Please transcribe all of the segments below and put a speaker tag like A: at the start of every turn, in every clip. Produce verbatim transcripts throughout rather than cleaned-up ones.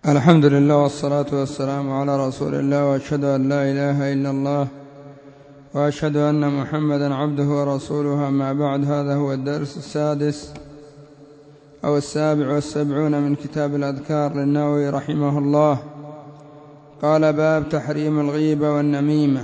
A: الحمد لله والصلاة والسلام على رسول الله، وأشهد أن لا إله إلا الله، وأشهد أن محمدا عبده ورسوله. أما بعد، هذا هو الدرس السادس أو السابع والسبعون من كتاب الأذكار للنووي رحمه الله. قال: باب تحريم الغيبة والنميمة،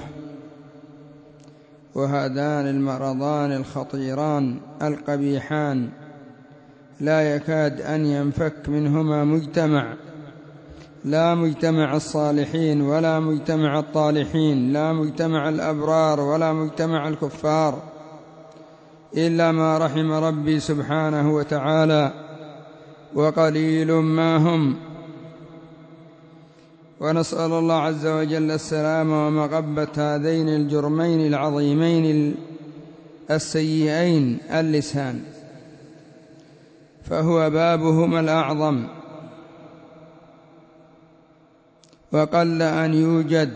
A: وهذان المرضان الخطيران القبيحان لا يكاد أن ينفك منهما مجتمع، لا مجتمع الصالحين ولا مجتمع الطالحين، لا مجتمع الأبرار ولا مجتمع الكفار، إلا ما رحم ربي سبحانه وتعالى، وقليل ما هم. ونسأل الله عز وجل السلام ومغبة هذين الجرمين العظيمين السيئين اللسان، فهو بابهما الأعظم، وقل أن يوجد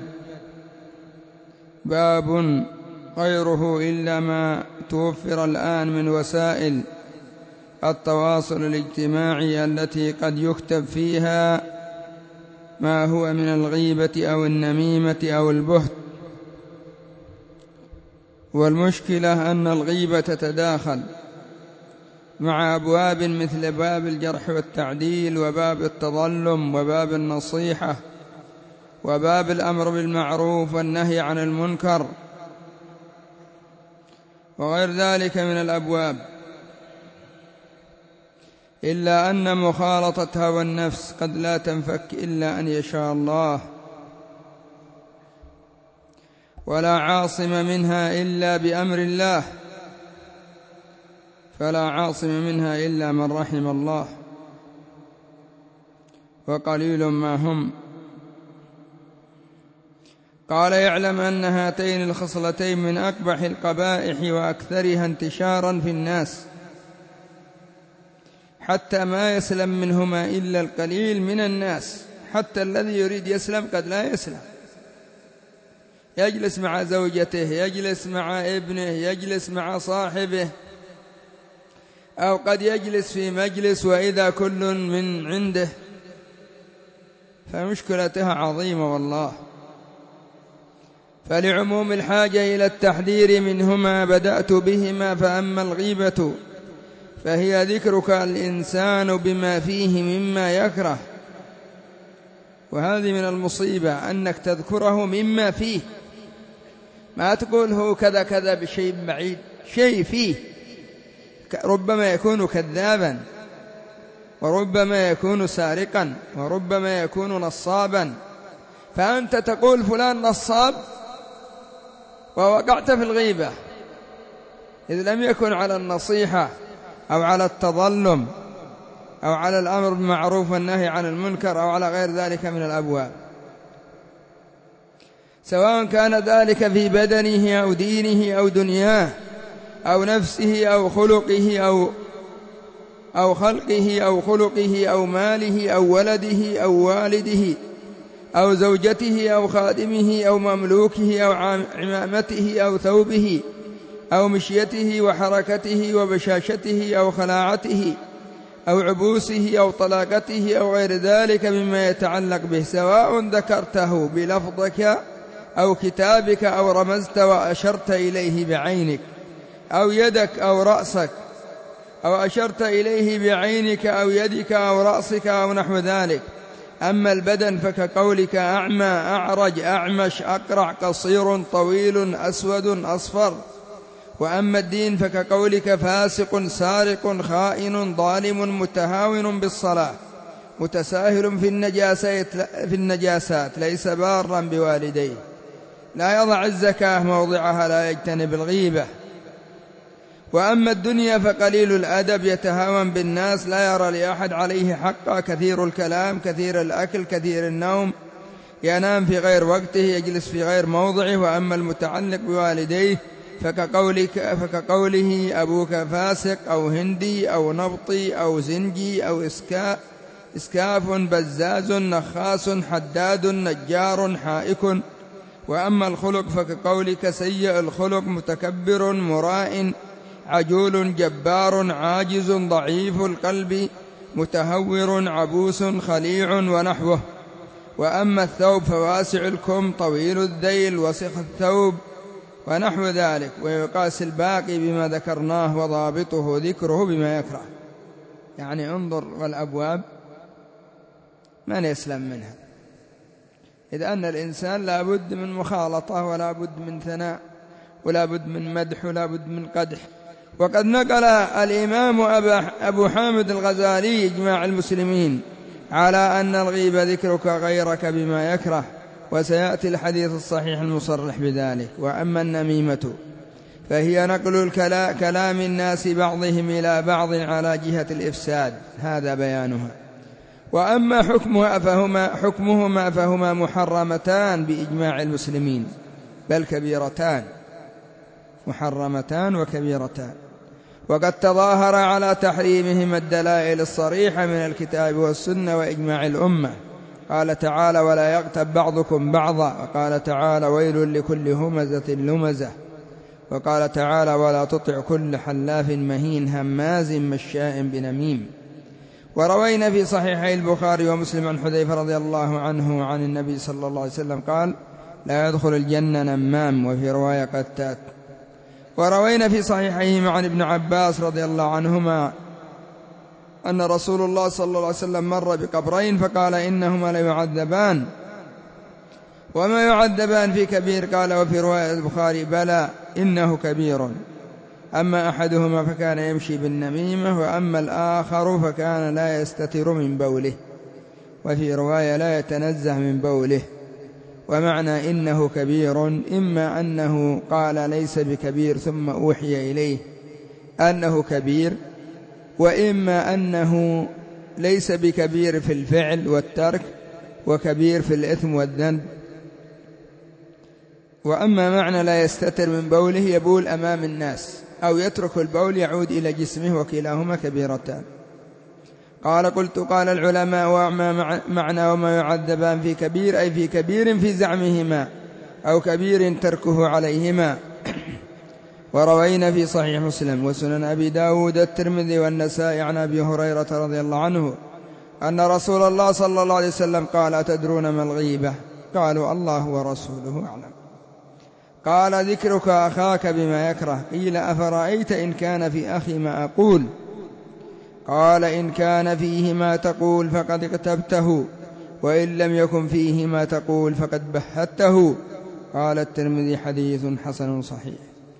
A: باب غيره إلا ما توفر الآن من وسائل التواصل الاجتماعي التي قد يكتب فيها ما هو من الغيبة أو النميمة أو البهت. والمشكلة أن الغيبة تتداخل مع أبواب مثل باب الجرح والتعديل، وباب التظلم، وباب النصيحة، وباب الأمر بالمعروف والنهي عن المنكر، وغير ذلك من الأبواب، إلا أن مخالطة هوى النفس قد لا تنفك إلا أن يشاء الله، ولا عاصم منها إلا بأمر الله، فلا عاصم منها إلا من رحم الله، وقليل ما هم. قال: يعلم أن هاتين الخصلتين من أقبح القبائح وأكثرها انتشارا في الناس، حتى ما يسلم منهما إلا القليل من الناس، حتى الذي يريد يسلم قد لا يسلم، يجلس مع زوجته، يجلس مع ابنه، يجلس مع صاحبه، أو قد يجلس في مجلس وإذا كل من عنده، فمشكلتها عظيمة والله. فلعموم الحاجة إلى التحذير منهما بدأت بهما. فأما الغيبة فهي ذكرك الإنسان بما فيه مما يكره، وهذه من المصيبة أنك تذكره مما فيه، ما تقول هو كذا كذا بشيء بعيد، شيء فيه ربما يكون كذابا، وربما يكون سارقا، وربما يكون نصابا، فأنت تقول فلان نصاب ووقعت في الغيبة، إذ لم يكن على النصيحة أو على التظلم أو على الأمر بالمعروف والنهي عن المنكر أو على غير ذلك من الأبواب، سواء كان ذلك في بدنه أو دينه أو دنياه أو نفسه أو خلقه أو أو خلقه أو خلقه أو ماله أو ولده أو والده أو زوجته أو خادمه أو مملوكه أو عمامته أو ثوبه أو مشيته وحركته وبشاشته أو خلاعته أو عبوسه أو طلاقته أو غير ذلك مما يتعلق به، سواء ذكرته بلفظك أو كتابك أو رمزت وأشرت إليه بعينك أو يدك أو رأسك، أو أشرت إليه بعينك أو يدك أو رأسك أو نحو ذلك. أما البدن فكقولك أعمى، أعرج، أعمش، أقرع، قصير، طويل، أسود، أصفر. وأما الدين فكقولك فاسق، سارق، خائن، ظالم، متهاون بالصلاة، متساهل في النجاسات, في النجاسات ليس بارا بوالديه، لا يضع الزكاة موضعها، لا يجتنب الغيبة. وأما الدنيا فقليل الأدب، يتهاون بالناس، لا يرى لأحد عليه حقا، كثير الكلام، كثير الأكل، كثير النوم، ينام في غير وقته، يجلس في غير موضعه. وأما المتعلق بوالديه فكقولك فكقوله أبوك فاسق أو هندي أو نبطي أو زنجي أو إسكا إسكاف، بزاز، نخاس، حداد، نجار، حائك. وأما الخلق فكقولك سيء الخلق، متكبر، مراء، عجول، جبار، عاجز، ضعيف القلب، متهور عبوس خليع ونحوه. وأما الثوب فواسع الكم طويل الذيل وسخ الثوب ونحو ذلك. ويقاس الباقي بما ذكرناه وضابطه ذكره بما يكره. يعني انظر والأبواب من يسلم منها، إذ أن الإنسان لا بد من مخالطة ولا بد من ثناء ولا بد من مدح ولا بد من قدح. وقد نقل الإمام أبو حامد الغزالي إجماع المسلمين على أن الغيبة ذكرك غيرك بما يكره، وسيأتي الحديث الصحيح المصرح بذلك. وأما النميمة فهي نقل كلام الناس بعضهم إلى بعض على جهة الإفساد، هذا بيانها. وأما حكمها فهما, حكمهما فهما محرمتان بإجماع المسلمين، بل كبيرتان، محرمتان وكبيرتان. وقد تظاهر على تحريمهما الدلائل الصريحة من الكتاب والسنة وإجماع الأمة. قال تعالى: ولا يغتب بعضكم بعضا. وقال تعالى: ويل لكل همزة لمزة. وقال تعالى: ولا تطع كل حلاف مهين هماز مشاء بنميم. وروينا في صحيحي البخاري ومسلم عن حذيفة رضي الله عنه عن النبي صلى الله عليه وسلم قال: لا يدخل الجنة نمام. وفي رواية قتات. وروينا في صحيحيهما عن ابن عباس رضي الله عنهما أن رسول الله صلى الله عليه وسلم مر بقبرين فقال: إنهما ليعذبان وما يعذبان في كبير. قال وفي رواية البخاري: بلى إنه كبير. أما أحدهما فكان يمشي بالنميمة، وأما الآخر فكان لا يستتر من بوله. وفي رواية: لا يتنزه من بوله. ومعنى إنه كبير إما أنه قال ليس بكبير ثم أوحي إليه أنه كبير، وإما أنه ليس بكبير في الفعل والترك وكبير في الإثم والذنب. وأما معنى لا يستتر من بوله يبول أمام الناس أو يترك البول يعود إلى جسمه، وكلاهما كبيرتان. قال: قلت: قال العلماء: وما معنى وما يعذبان في كبير؟ أي في كبير في زعمهما أو كبير تركه عليهما. وروينا في صحيح مسلم وسنن أبي داود الترمذي والنسائي عن أبي هريرة رضي الله عنه أن رسول الله صلى الله عليه وسلم قال: أتدرون ما الغيبة؟ قالوا: الله ورسوله أعلم. قال: ذكرك أخاك بما يكره. قيل: أفرأيت إن كان في أخي ما أقول؟ قال: إن كان فيه ما تقول فقد اغتبته، وإن لم يكن فيه ما تقول فقد بهته. قال الترمذي: حديث حسن صحيح.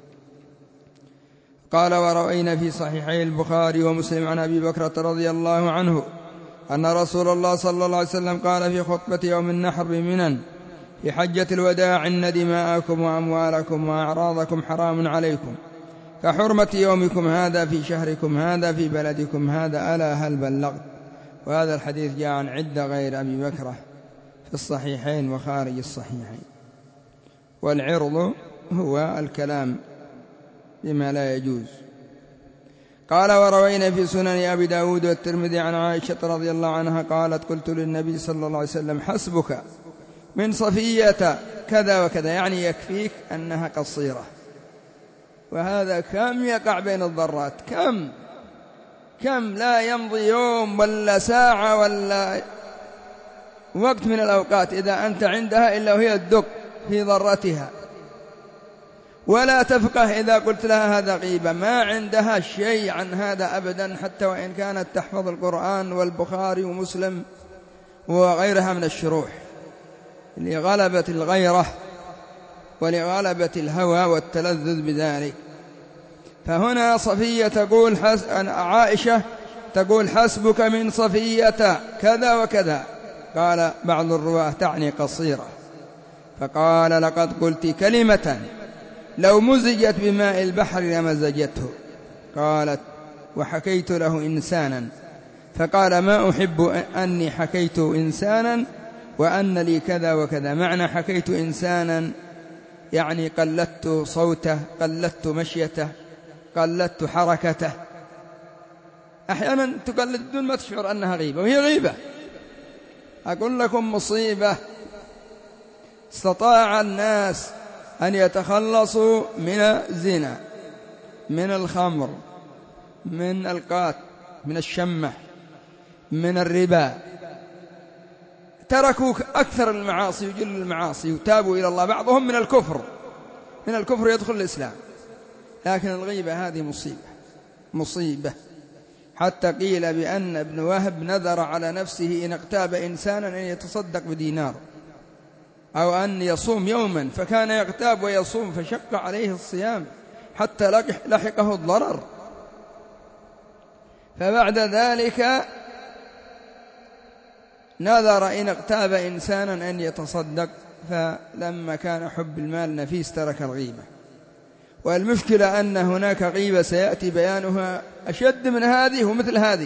A: قال: وروينا في صحيحي البخاري ومسلم عن أبي بكرة رضي الله عنه أن رسول الله صلى الله عليه وسلم قال في خطبة يوم النحر بمنى في حجة الوداع: إن دماءكم وأموالكم وأعراضكم حرام عليكم كحرمة يومكم هذا في شهركم هذا في بلدكم هذا، ألا هل بلغت؟ وهذا الحديث جاء عن عدة غير أبي بكرة في الصحيحين وخارج الصحيحين. والعرض هو الكلام بما لا يجوز. قال: وروينا في سنن أبي داود والترمذي عن عائشة رضي الله عنها قالت: قلت للنبي صلى الله عليه وسلم: حسبك من صفية كذا وكذا، يعني يكفيك أنها قصيرة. وهذا كم يقع بين الضرات، كم كم لا يمضي يوم ولا ساعة ولا وقت من الأوقات إذا أنت عندها إلا وهي تدق في ضرتها، ولا تفقه إذا قلت لها هذا غيبة، ما عندها شيء عن هذا أبدا، حتى وإن كانت تحفظ القرآن والبخاري ومسلم وغيرها من الشروح، لغلبة الغيرة ولغلبة الهوى والتلذذ بذلك. فهنا صفية تقول حس... عائشة تقول: حسبك من صفية كذا وكذا. قال بعض الرواة: تعني قصيرة. فقال: لقد قلت كلمة لو مزجت بماء البحر لمزجته. قالت: وحكيت له إنسانا. فقال: ما أحب أني حكيت إنسانا وأن لي كذا وكذا. معنى حكيت إنسانا يعني قلدت صوته، قلدت مشيته، قلدت حركته. أحيانا تقلد بدون ما تشعر أنها غيبة، وهي غيبة. أقول لكم مصيبة: استطاع الناس أن يتخلصوا من الزنا، من الخمر، من القات، من الشمة، من الربا، تركوا أكثر المعاصي وجل المعاصي وتابوا إلى الله، بعضهم من الكفر من الكفر يدخل الإسلام، لكن الغيبة هذه مصيبة مصيبة، حتى قيل بأن ابن وهب نذر على نفسه إن اغتاب إنسانا أن يتصدق بدينار أو أن يصوم يوما، فكان يغتاب ويصوم فشق عليه الصيام حتى لحقه الضرر، فبعد ذلك نذر إن اغتاب إنسانا أن يتصدق، فلما كان حب المال نفيس ترك الغيبة. والمشكلة أن هناك غيبة سيأتي بيانها أشد من هذه ومثل هذه،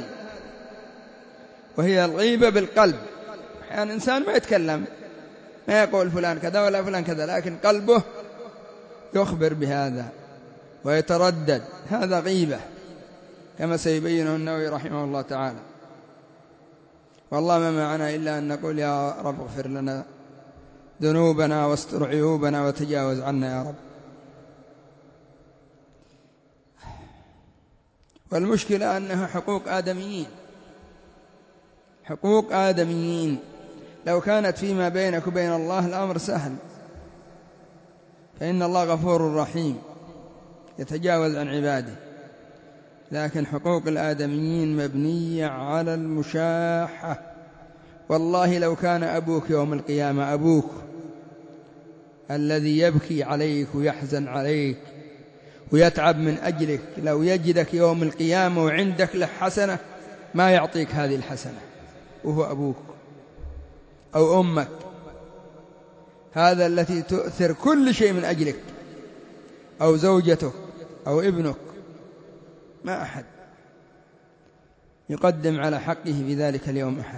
A: وهي الغيبة بالقلب. يعني إنسان ما يتكلم، ما يقول فلان كذا ولا فلان كذا، لكن قلبه يخبر بهذا ويتردد، هذا غيبة كما سيبينه النووي رحمه الله تعالى. والله ما معنا إلا أن نقول يا رب اغفر لنا ذنوبنا واستر عيوبنا وتجاوز عنا يا رب. والمشكلة أنها حقوق آدميين، حقوق آدميين، لو كانت فيما بينك وبين الله الأمر سهل، فإن الله غفور رحيم يتجاوز عن عباده، لكن حقوق الآدميين مبنية على المشاحة. والله لو كان أبوك يوم القيامة، أبوك الذي يبكي عليك ويحزن عليك ويتعب من أجلك، لو يجدك يوم القيامة وعندك له حسنة ما يعطيك هذه الحسنة، وهو أبوك أو أمك، هذا التي تؤثر كل شيء من أجلك، أو زوجتك أو ابنك، ما أحد يقدم على حقه في ذلك اليوم أحد.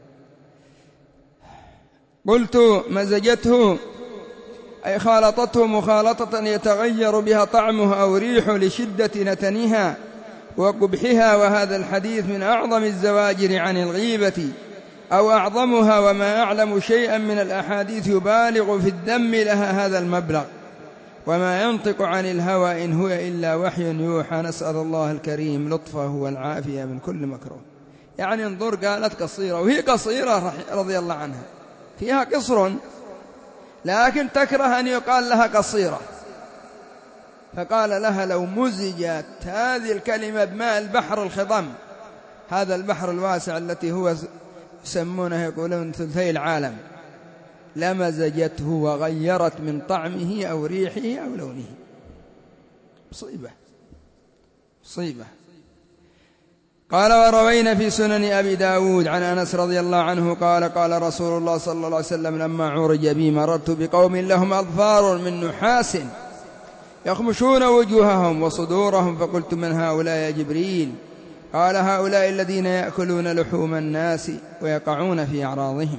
A: قلت مزجته أي خالطته مخالطة يتغير بها طعمه أو ريحه لشدة نتنها وقبحها، وهذا الحديث من أعظم الزواجر عن الغيبة أو أعظمها، وما أعلم شيئا من الأحاديث يبالغ في الذم لها هذا المبلغ، وما ينطق عن الهوى إن هو إلا وحي يوحى، نسأل الله الكريم لطفه والعافية من كل مكروه. يعني انظر، قالت قصيرة وهي قصيرة رضي الله عنها، فيها قصر لكن تكره أن يقال لها قصيرة، فقال لها لو مزجت هذه الكلمة بماء البحر الخضم، هذا البحر الواسع التي هو يسمونه يقولون ثلثي العالم، لمزجته وغيرت من طعمه أو ريحه أو لونه. مصيبة مصيبة. قال وروينا في سنن أبي داود عن أنس رضي الله عنه قال قال رسول الله صلى الله عليه وسلم لما عرج بي مررت بقوم لهم أظفار من نحاس يخمشون وجوههم وصدورهم، فقلت من هؤلاء يا جبريل؟ قال هؤلاء الذين يأكلون لحوم الناس ويقعون في أعراضهم،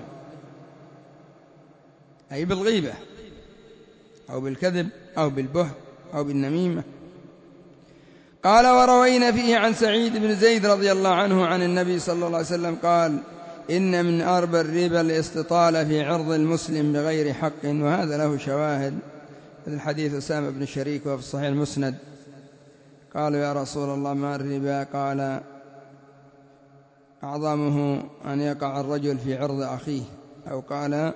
A: أي بالغيبة أو بالكذب أو بالبهت أو بالنميمة. قال وروينا فيه عن سعيد بن زيد رضي الله عنه عن النبي صلى الله عليه وسلم قال إن من أربى الربا الاستطالة في عرض المسلم بغير حق، وهذا له شواهد. الحديث أسامة بن شريك وفي الصحيح المسند. قالوا يا رسول الله ما الربا؟ قال أعظمه أن يقع الرجل في عرض أخيه، أو قال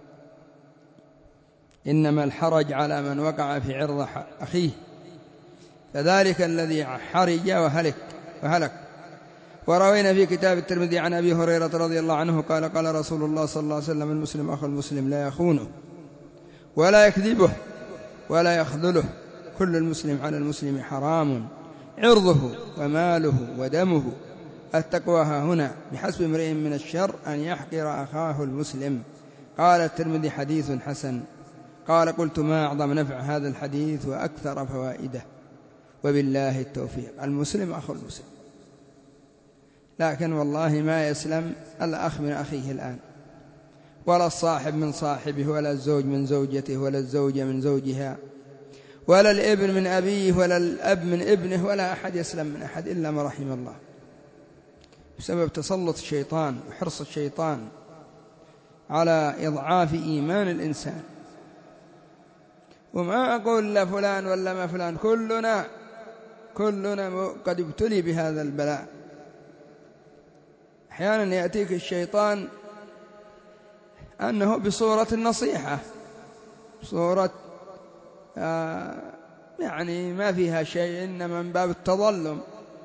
A: إنما الحرج على من وقع في عرض أخيه، فذلك الذي حرج وهلك وهلك. وروينا في كتاب الترمذي عن أبي هريرة رضي الله عنه قال قال رسول الله صلى الله عليه وسلم المسلم أخو المسلم لا يخونه ولا يكذبه ولا يخذله، كل المسلم على المسلم حرام، عرضه وماله ودمه. التقوى ها هنا، بحسب امرئ من الشر أن يحقر أخاه المسلم. قال الترمذي حديث حسن. قال قلت ما أعظم نفع هذا الحديث وأكثر فوائده، وبالله التوفيق. المسلم أخو المسلم، لكن والله ما يسلم الأخ من أخيه الآن، ولا الصاحب من صاحبه، ولا الزوج من زوجته، ولا الزوجة من زوجها، ولا الابن من أبيه، ولا الأب من ابنه، ولا أحد يسلم من أحد إلا ما رحم الله، بسبب تسلط الشيطان وحرص الشيطان على إضعاف إيمان الإنسان. وما أقول لا فلان ولا ما فلان، كلنا كلنا قد ابتلي بهذا البلاء. أحيانا يأتيك الشيطان أنه بصورة النصيحة، صورة آه يعني ما فيها شيء، إنما من باب التظلم،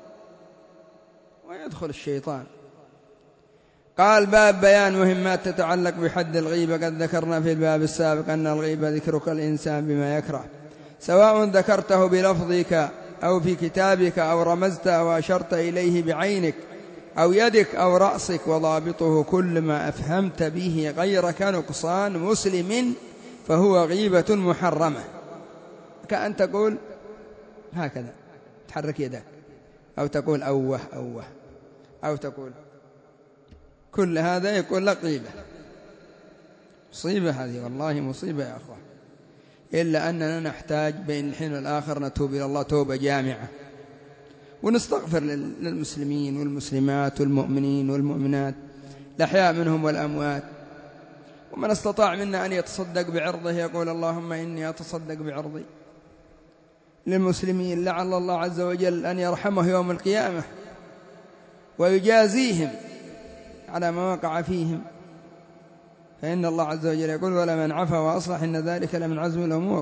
A: ويدخل الشيطان. قال: باب بيان مهمات تتعلق بحد الغيبة. قد ذكرنا في الباب السابق أن الغيبة ذكرك الإنسان بما يكره، سواء ذكرته بلفظك أو في كتابك أو رمزت أو أشرت إليه بعينك أو يدك أو رأسك، وضابطه كل ما أفهمت به غيرك نقصان مسلم فهو غيبة محرمة. كأن تقول هكذا، تحرك يدك، أو تقول أوه أوه، أو تقول، كل هذا يقول لك غيبة. مصيبة هذه، والله مصيبة يا أخوة. إلا أننا نحتاج بين الحين والآخر نتوب إلى الله توبة جامعة، ونستغفر للمسلمين والمسلمات والمؤمنين والمؤمنات الأحياء منهم والأموات. ومن استطاع منا أن يتصدق بعرضه يقول: اللهم إني أتصدق بعرضي للمسلمين، لعل الله عز وجل أن يرحمه يوم القيامة ويجازيهم على ما وقع فيهم، فإن الله عز وجل يقول: ولمن عفا وأصلح إن ذلك لمن عزم الأمور.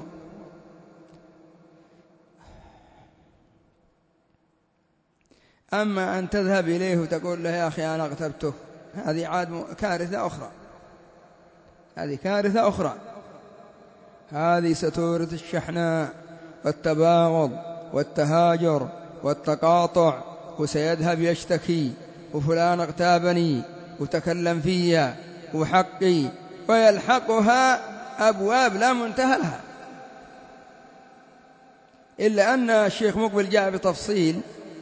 A: أما أن تذهب إليه وتقول له: يا أخي أنا اغتبته، هذه عاد كارثة أخرى، هذه كارثة أخرى. هذه ستورث الشحناء والتباغض والتهاجر والتقاطع، وسيذهب يشتكي: وفلان اغتابني وتكلم فيا وحقي، ويلحقها أبواب لا منتهى لها. إلا أن الشيخ مقبل جاء بتفصيل،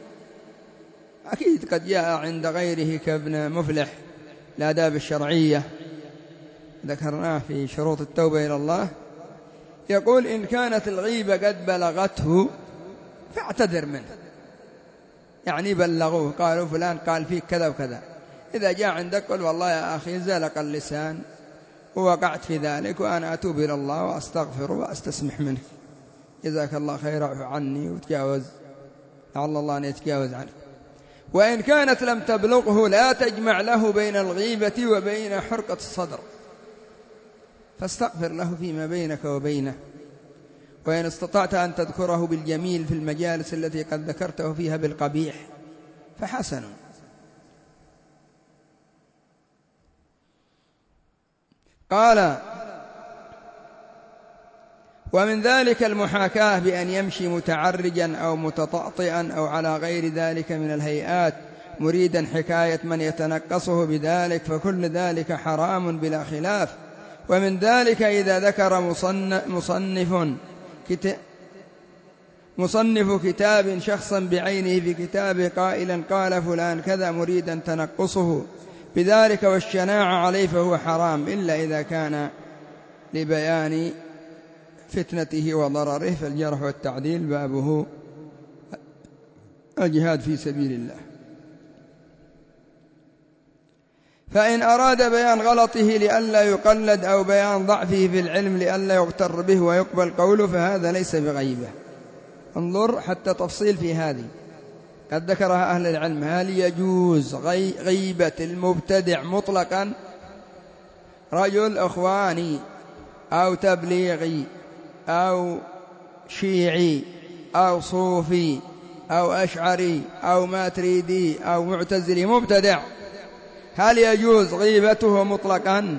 A: أكيد قد جاء عند غيره كابن مفلح الآداب الشرعية، ذكرناه في شروط التوبة إلى الله. يقول: إن كانت الغيبة قد بلغته فاعتذر منه، يعني بلغوه، قالوا فلان قال فيك كذا وكذا. إذا جاء عندك قل: والله يا أخي زلق اللسان ووقعت في ذلك، وأنا أتوب إلى الله وأستغفر وأستسمح منه، جزاك الله خير، اعف عني وتجاوز، لعل الله أن يتجاوز عنه. وإن كانت لم تبلغه لا تجمع له بين الغيبة وبين حرقة الصدر، فاستغفر له فيما بينك وبينه. وإن استطعت أن تذكره بالجميل في المجالس التي قد ذكرته فيها بالقبيح فحسن. قال: ومن ذلك المحاكاة بأن يمشي متعرجا أو متطأطئا أو على غير ذلك من الهيئات مريدا حكاية من يتنقصه بذلك، فكل ذلك حرام بلا خلاف. ومن ذلك إذا ذكر مصنف كتاب مصنف كتاب شخصا بعينه في كتابه قائلا: قال فلان كذا، مريدا تنقصه بذلك والشناع عليه، فهو حرام، إلا إذا كان لبيان فتنته وضرره. فالجرح والتعديل بابه الجهاد في سبيل الله. فإن أراد بيان غلطه لئلا يقلد أو بيان ضعفه في العلم لئلا يغتر به ويقبل قوله، فهذا ليس بغيبة. انظر حتى تفصيل في هذه، قد ذكرها أهل العلم. هل يجوز غيبة المبتدع مطلقا؟ رجل إخواني أو تبليغي أو شيعي أو صوفي أو أشعري أو ماتريدي أو معتزلي مبتدع، هل يجوز غيبته مطلقا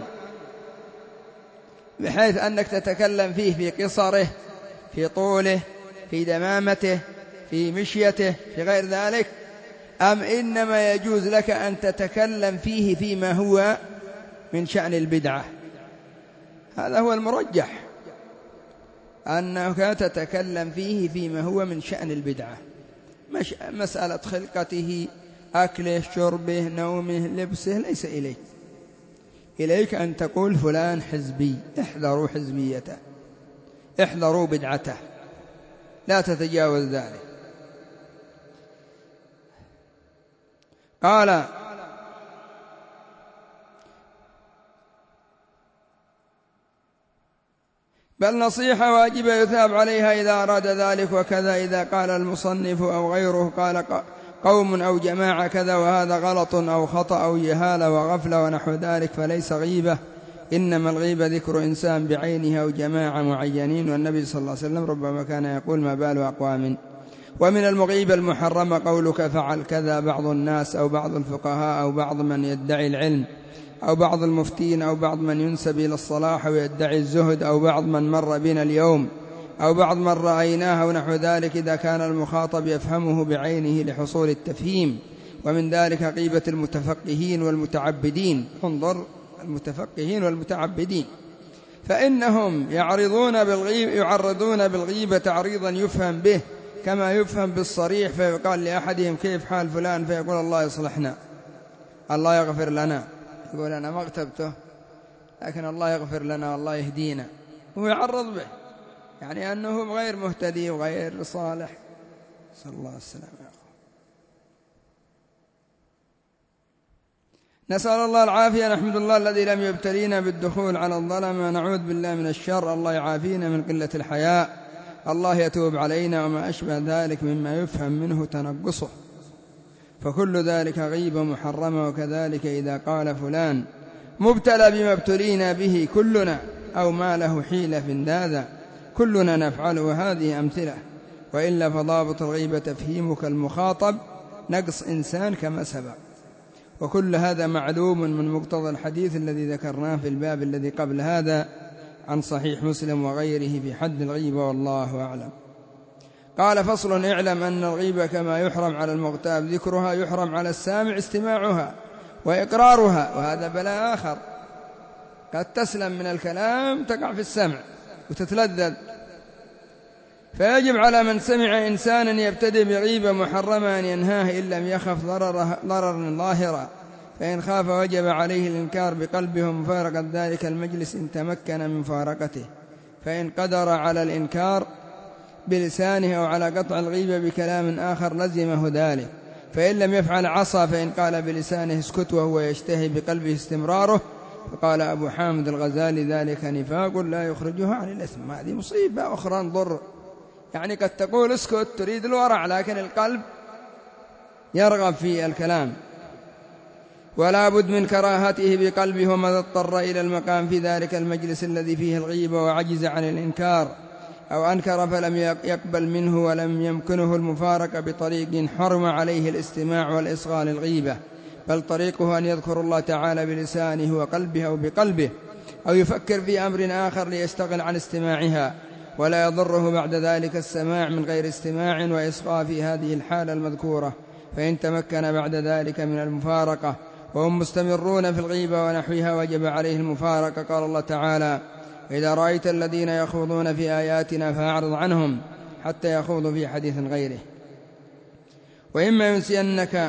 A: بحيث أنك تتكلم فيه في قصره، في طوله، في دمامته، في مشيته، في غير ذلك؟ أم إنما يجوز لك أن تتكلم فيه فيما هو من شأن البدعة؟ هذا هو المرجح، أنك تتكلم فيه فيما هو من شأن البدعة، مش مسألة خلقته، أكله، شربه، نومه، لبسه، ليس إليك. إليك أن تقول فلان حزبي، احذروا حزبيته، احذروا بدعته، لا تتجاوز ذلك. قال: بل نصيحة واجبة يثاب عليها إذا أراد ذلك. وكذا إذا قال المصنف أو غيره قال قوم أو جماعة كذا وهذا غلط أو خطأ أو جهالة وغفلة ونحو ذلك فليس غيبة، إنما الغيبة ذكر إنسان بعينه أو جماعة معينين. والنبي صلى الله عليه وسلم ربما كان يقول ما بال أقوام. ومن المغيبة المحرمة قولك فعل كذا بعض الناس أو بعض الفقهاء أو بعض من يدعي العلم أو بعض المفتين أو بعض من ينسب إلى الصلاح ويدعي الزهد أو بعض من مر بنا اليوم أو بعض من رأيناه ونحو ذلك، إذا كان المخاطب يفهمه بعينه لحصول التفهيم. ومن ذلك غيبة المتفقهين والمتعبدين. انظر، المتفقهين والمتعبدين فإنهم يعرضون بالغيبة يعرضون بالغيبة تعريضا يفهم به كما يفهم بالصريح، فيقال لأحدهم كيف حال فلان فيقول الله يصلحنا، الله يغفر لنا، يقول أنا ما اغتبته لكن الله يغفر لنا والله يهدينا، وهو يعرض به يعني أنه غير مهتدي وغير صالح. صلى الله عليه وسلم. نسأل الله العافية. نحمد الله الذي لم يبتلينا بالدخول على الظلم، ونعوذ بالله من الشر. الله يعافينا من قلة الحياء، الله يتوب علينا وما أشبه ذلك مما يفهم منه تنقصه، فكل ذلك غيبة محرمة. وكذلك إذا قال فلان مبتلى بما ابتلينا به كلنا أو ما له حيلة في هذا كلنا نفعله، هذه أمثلة. وإلا فضابط الغيبة تفهيمك المخاطب نقص إنسان كما سبق. وكل هذا معلوم من مقتضى الحديث الذي ذكرناه في الباب الذي قبل هذا عن صحيح مسلم وغيره في حد الغيبة، والله أعلم. قال فصل: اعلم أن الغيبة كما يحرم على المغتاب ذكرها يحرم على السامع استماعها وإقرارها، وهذا بلاء آخر. قد تسلم من الكلام تقع في السمع وتتلذذ، فيجب على من سمع إنسانا يبتدئ بغيبة محرمة أن ينهاه إن لم يخف ضررا ظاهرا، فإن خاف وجب عليه الإنكار بقلبه ومفارقة ذلك المجلس إن تمكن من مفارقته، فإن قدر على الإنكار بلسانه أو على قطع الغيبة بكلام آخر لزمه ذلك، فإن لم يفعل عصى، فإن قال بلسانه اسكت وهو يشتهي بقلبه استمراره. فقال أبو حامد الغزالي ذلك نفاق لا يخرجه عن الإثم. هذه مصيبة أخرى. انظر، يعني قد تقول اسكت تريد الورع لكن القلب يرغب في الكلام. ولا بد من كراهته بقلبه، وما اضطر إلى المقام في ذلك المجلس الذي فيه الغيبة وعجز عن الإنكار أو أنكر فلم يقبل منه ولم يمكنه المفارقة بطريق حرم عليه الاستماع والإصغاء للغيبة، بل طريقه أن يذكر الله تعالى بلسانه وقلبه أو بقلبه، أو يفكر في أمر آخر ليستغل عن استماعها، ولا يضره بعد ذلك السماع من غير استماع وإصغاء في هذه الحالة المذكورة. فإن تمكن بعد ذلك من المفارقة وهم مستمرون في الغيبة ونحوها وجب عليه المفارقة. قال الله تعالى: إذا رأيت الذين يخوضون في آياتنا فأعرض عنهم حتى يخوضوا في حديث غيره. وإما ينسينك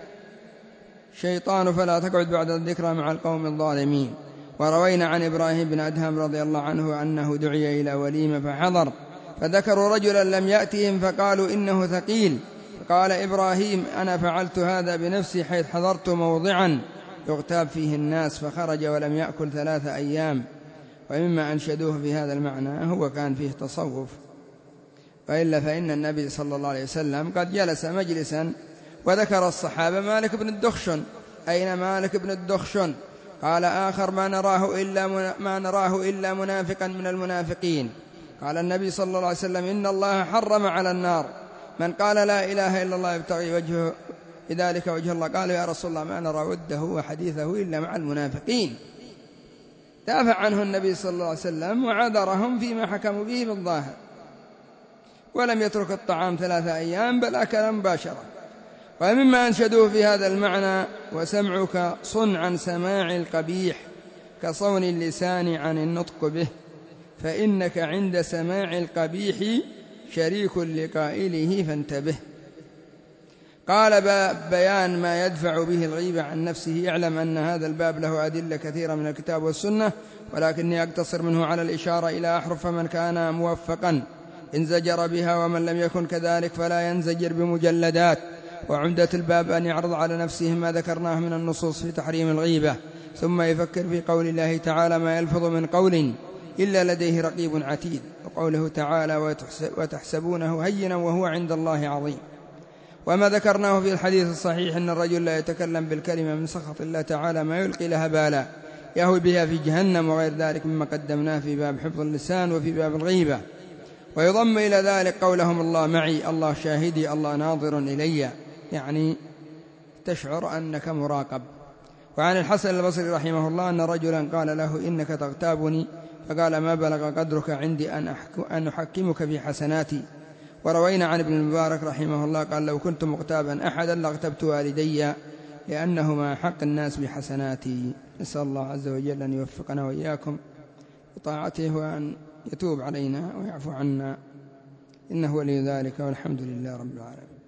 A: شيطان فلا تقعد بعد الذكرى مع القوم الظالمين. وروينا عن إبراهيم بن أدهم رضي الله عنه أنه دعي إلى وليمة فحضر، فذكروا رجلا لم يأتهم فقالوا إنه ثقيل، فقال إبراهيم: أنا فعلت هذا بنفسي حيث حضرت موضعا يغتاب فيه الناس فخرج ولم يأكل ثلاث أيام. ومما أنشدوه في هذا المعنى هو كان فيه تصوف، وإلا فإن النبي صلى الله عليه وسلم قد جلس مجلسا وذكر الصحابة مالك بن الدخشن. أين مالك بن الدخشن؟ قال آخر: ما نراه إلا, ما نراه إلا منافقا من المنافقين. قال النبي صلى الله عليه وسلم: إن الله حرم على النار من قال لا إله إلا الله يبتغي وجهه بذلك وجه الله. قالوا: يا رسول الله ما نرى وده وحديثه إلا مع المنافقين. دافع عنه النبي صلى الله عليه وسلم وعذرهم فيما حكموا به بالظاهر، ولم يترك الطعام ثلاثة أيام بل أكل مباشرة. ومما أنشدوه في هذا المعنى: وسمعك صنعا سماع القبيح كصون اللسان عن النطق به، فإنك عند سماع القبيح شريك لقائله فانتبه. قال: بيان ما يدفع به الغيبة عن نفسه. اعلم أن هذا الباب له أدلة كثيرة من الكتاب والسنة، ولكني أقتصر منه على الإشارة إلى أحرف، فمن كان موفقا انزجر بها، ومن لم يكن كذلك فلا ينزجر بمجلدات. وعمدة الباب أن يعرض على نفسه ما ذكرناه من النصوص في تحريم الغيبة، ثم يفكر في قول الله تعالى: ما يلفظ من قول إلا لديه رقيب عتيد، وقوله تعالى: وتحسبونه هينا وهو عند الله عظيم. وما ذكرناه في الحديث الصحيح أن الرجل لا يتكلم بالكلمة من سخط الله تعالى ما يلقي لها بالا يهوي بها في جهنم وغير ذلك مما قدمناه في باب حفظ اللسان وفي باب الغيبة. ويضم إلى ذلك قولهم الله معي، الله شاهدي، الله ناظر إلي، يعني تشعر أنك مراقب. وعن الحسن البصري رحمه الله أن رجلا قال له إنك تغتابني، فقال ما بلغ قدرك عندي أن أحكمك في حسناتي. وروينا عن ابن المبارك رحمه الله قال لو كنت مغتابا أحدا لاغتبت والدي لأنهما حق الناس بحسناتي. نسأل الله عز وجل أن يوفقنا وإياكم بطاعته وأن يتوب علينا ويعفو عنا، إنه ولي ذلك والحمد لله رب العالمين.